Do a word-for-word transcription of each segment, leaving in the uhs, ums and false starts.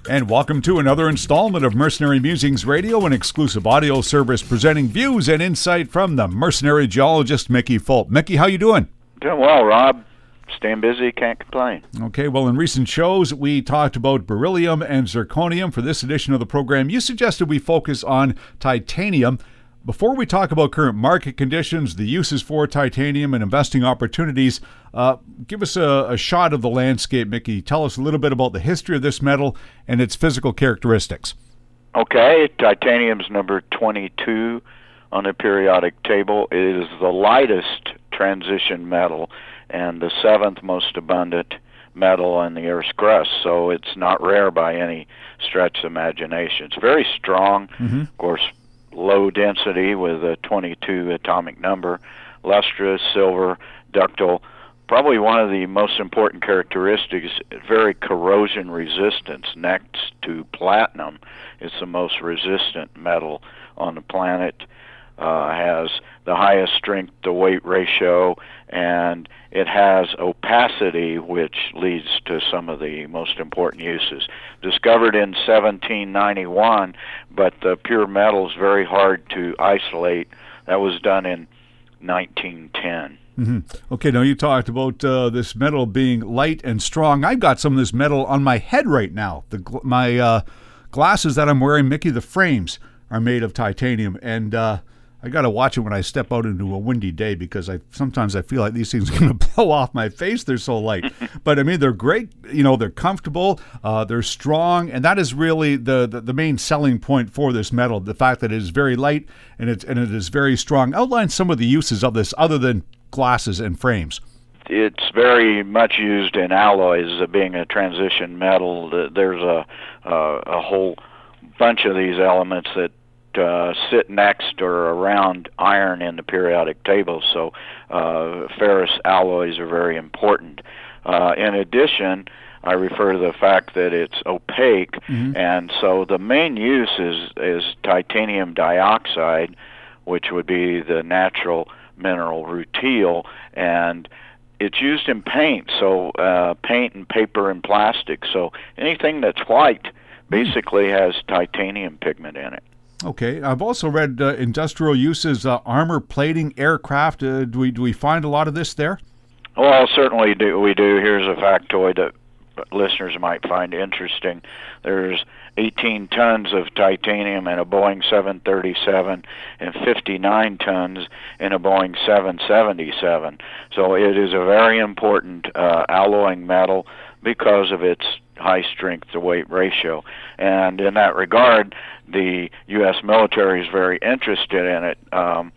And welcome to another installment of Mercenary Musings Radio, an exclusive audio service presenting views and insight from the mercenary geologist Mickey Fulp. Mickey, how you doing? Doing well, Rob. Staying busy, can't complain. Okay, well, in recent shows, we talked about beryllium and zirconium. For this edition of the program, you suggested we focus on titanium. Before we talk about current market conditions, the uses for titanium, and investing opportunities, uh, give us a, a shot of the landscape, Mickey. Tell us a little bit about the history of this metal and its physical characteristics. Okay, titanium's number twenty-two on the periodic table. It is the lightest transition metal and the seventh most abundant metal on the Earth's crust, so it's not rare by any stretch of imagination. It's very strong, mm-hmm. of course, low density with a twenty-two atomic number, lustrous, silver, ductile. Probably one of the most important characteristics, very corrosion resistance. Next to platinum, it's the most resistant metal on the planet. Uh, has the highest strength to weight ratio, and it has opacity, which leads to some of the most important uses. Discovered in seventeen ninety-one, but the pure metal is very hard to isolate. That was done in nineteen ten. Mm-hmm. Okay, now you talked about uh, this metal being light and strong. I've got some of this metal on my head right now. The gl- my uh, glasses that I'm wearing, Mickey, the frames are made of titanium, and uh, I got to watch it when I step out into a windy day because I sometimes I feel like these things are going to blow off my face. They're so light. But, I mean, they're great. You know, they're comfortable. Uh, they're strong. And that is really the, the, the main selling point for this metal, the fact that it is very light and, it's, and it is very strong. Outline some of the uses of this other than glasses and frames. It's very much used in alloys, uh, being a transition metal. There's a, a, a whole bunch of these elements that Uh, sit next or around iron in the periodic table, so uh, ferrous alloys are very important. Uh, in addition, I refer to the fact that it's opaque, mm-hmm. and so the main use is, is titanium dioxide, which would be the natural mineral rutile, and it's used in paint, so uh, paint and paper and plastic, so anything that's white basically has titanium pigment in it. Okay, I've also read uh, industrial uses, uh, armor plating, aircraft. Uh, do we do we find a lot of this there? Well, certainly do we do. Here's a factoid that listeners might find interesting. There's eighteen tons of titanium in a Boeing seven thirty-seven and fifty-nine tons in a Boeing seven seventy-seven. So it is a very important uh, alloying metal because of its high strength to weight ratio. And in that regard, the U S military is very interested in it, um,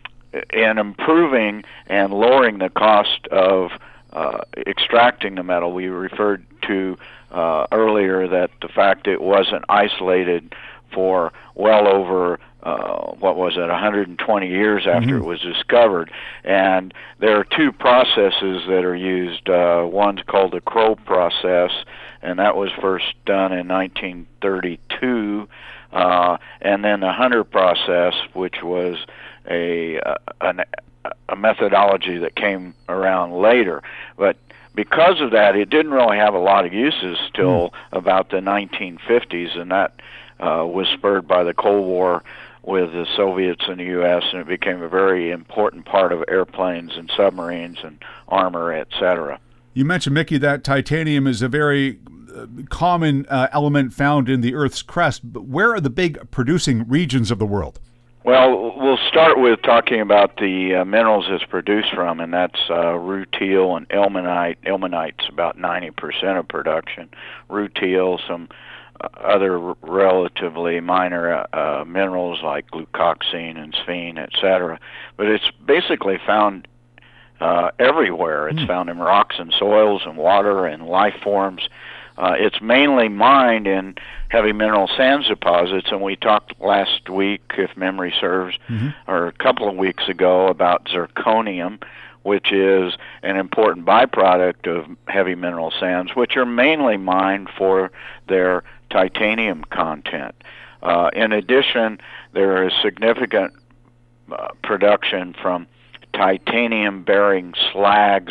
in improving and lowering the cost of uh, extracting the metal. We referred to uh, earlier that the fact it wasn't isolated for well over Uh, what was it, one hundred twenty years after mm-hmm. it was discovered. And there are two processes that are used. Uh, one's called the Crow process, and that was first done in nineteen thirty-two. Uh, and then the Hunter process, which was a, a, an, a methodology that came around later. But because of that, it didn't really have a lot of uses till mm-hmm. about the nineteen fifties, and that uh, was spurred by the Cold War with the Soviets and the U S, and it became a very important part of airplanes and submarines and armor, et cetera. You mentioned, Mickey, that titanium is a very uh, common uh, element found in the Earth's crust, but where are the big producing regions of the world? Well, we'll start with talking about the uh, minerals it's produced from, and that's uh, rutile and ilmenite. Ilmenite's about ninety percent of production. Rutile, some other relatively minor uh, minerals like glucoxene and sphene, et cetera. But it's basically found uh, everywhere. It's mm. found in rocks and soils and water and life forms. Uh, it's mainly mined in heavy mineral sands deposits, and we talked last week, if memory serves, mm-hmm. or a couple of weeks ago, about zirconium, which is an important byproduct of heavy mineral sands, which are mainly mined for their titanium content. Uh, in addition, there is significant uh, production from titanium-bearing slags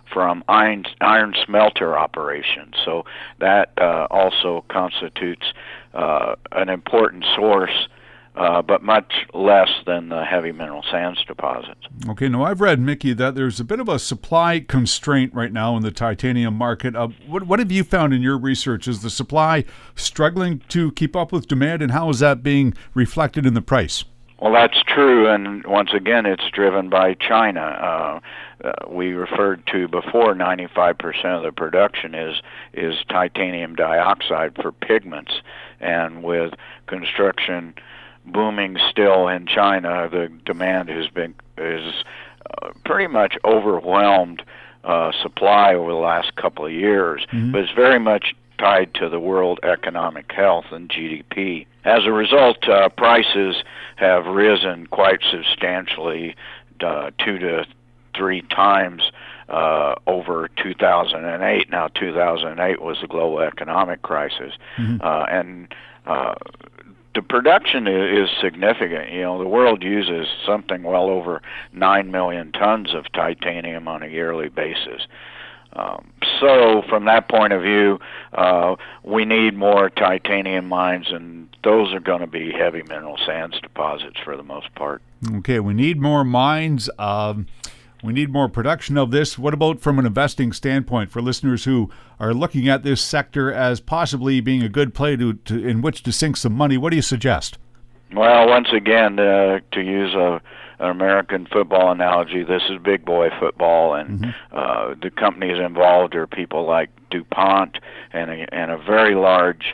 from iron, iron smelter operations. So that uh, also constitutes uh, an important source, uh, but much less than the heavy mineral sands deposits. Okay, now I've read, Mickey, that there's a bit of a supply constraint right now in the titanium market. Uh, what, what have you found in your research? Is the supply struggling to keep up with demand, and how is that being reflected in the price? Well, that's true, and once again, it's driven by China. Uh, uh, we referred to before ninety-five percent of the production is is titanium dioxide for pigments, and with construction booming still in China, the demand has been is uh, pretty much overwhelmed uh, supply over the last couple of years, mm-hmm. but it's very much tied to the world economic health and G D P. As a result, uh, prices have risen quite substantially, uh, two to three times uh, over two thousand eight. Now, two thousand eight was the global economic crisis, mm-hmm. uh, and uh, the production is significant. You know, the world uses something well over nine million tons of titanium on a yearly basis. Um, so from that point of view, uh, we need more titanium mines, and those are going to be heavy mineral sands deposits for the most part. Okay, we need more mines. Um, we need more production of this. What about from an investing standpoint for listeners who are looking at this sector as possibly being a good play to, to in which to sink some money? What do you suggest? Well, once again, uh, to use a an American football analogy, this is big boy football, and mm-hmm. uh, the companies involved are people like DuPont and a, and a very large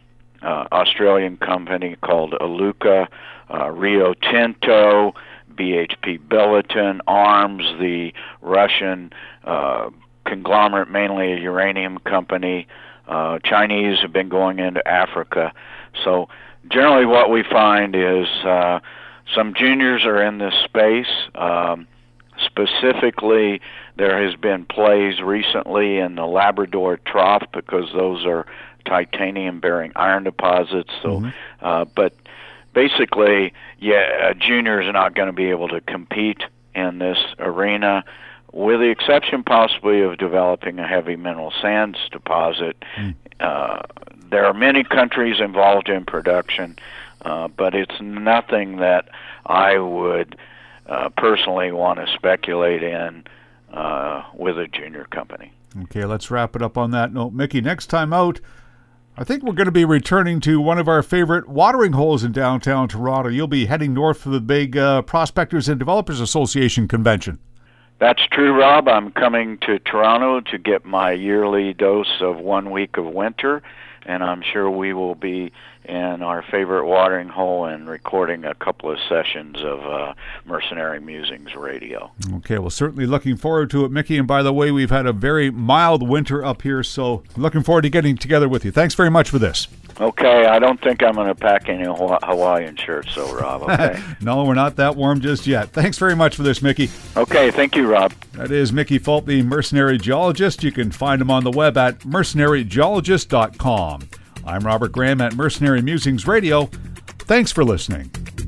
uh, Australian company called Iluka, uh, Rio Tinto, B H P Billiton, ARMS, the Russian uh, conglomerate, mainly a uranium company. Uh, Chinese have been going into Africa. So generally what we find is uh, some juniors are in this space. Um, specifically, there has been plays recently in the Labrador Trough because those are titanium-bearing iron deposits. So, mm-hmm. uh, but basically, yeah, juniors are not going to be able to compete in this arena, with the exception possibly of developing a heavy mineral sands deposit. Mm. Uh, there are many countries involved in production. Uh, but it's nothing that I would uh, personally want to speculate in uh, with a junior company. Okay, let's wrap it up on that note. Mickey, next time out, I think we're going to be returning to one of our favorite watering holes in downtown Toronto. You'll be heading north for the big uh, Prospectors and Developers Association convention. That's true, Rob. I'm coming to Toronto to get my yearly dose of one week of winter, and I'm sure we will be in our favorite watering hole and recording a couple of sessions of uh, Mercenary Musings radio. Okay, well, certainly looking forward to it, Mickey. And by the way, we've had a very mild winter up here, so looking forward to getting together with you. Thanks very much for this. Okay, I don't think I'm going to pack any Hawaiian shirts, though, Rob, okay? No, we're not that warm just yet. Thanks very much for this, Mickey. Okay, thank you, Rob. That is Mickey Fulp, the Mercenary Geologist. You can find him on the web at mercenary geologist dot com. I'm Robert Graham at Mercenary Musings Radio. Thanks for listening.